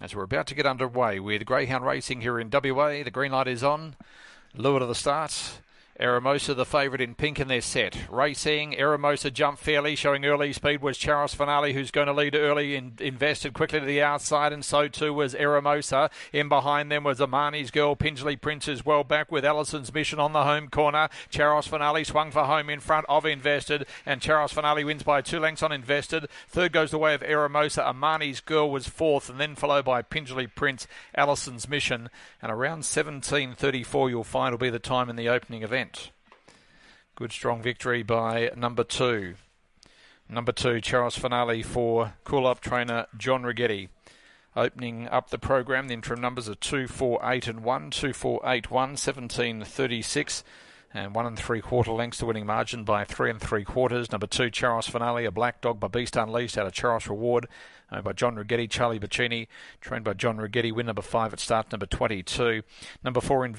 as we're about to get underway with Greyhound Racing here in WA. The green light is on. Lure to the start. Eramosa, the favourite in pink, and they're set. Racing, Eramosa jumped fairly, showing early speed was Charos Finale, who's going to lead early, invested quickly to the outside, and so too was Eramosa. In behind them was Amani's Girl. Pingelly Prince is well back with Allison's Mission on the home corner. Charos Finale swung for home in front of Invested, and Charos Finale wins by 2 lengths on Invested. Third goes the way of Eramosa. Amani's Girl was fourth, and then followed by Pingelly Prince, Allison's Mission, and around 17:34 you'll find will be the time in the opening event. Good strong victory by number 2. Number 2, Charos Finale for Cool Up trainer John Righetti. Opening up the program, the interim numbers are 2, 4, 8 and 1, 2, 4, 8, 1, 17:36. And 1 3/4 lengths to winning margin by 3 3/4. Number 2, Charos Finale, a black dog by Beast Unleashed out of Charos Reward, owned by John Righetti. Charlie Bacchini, trained by John Righetti. Win number 5 at start number 22. Number 4,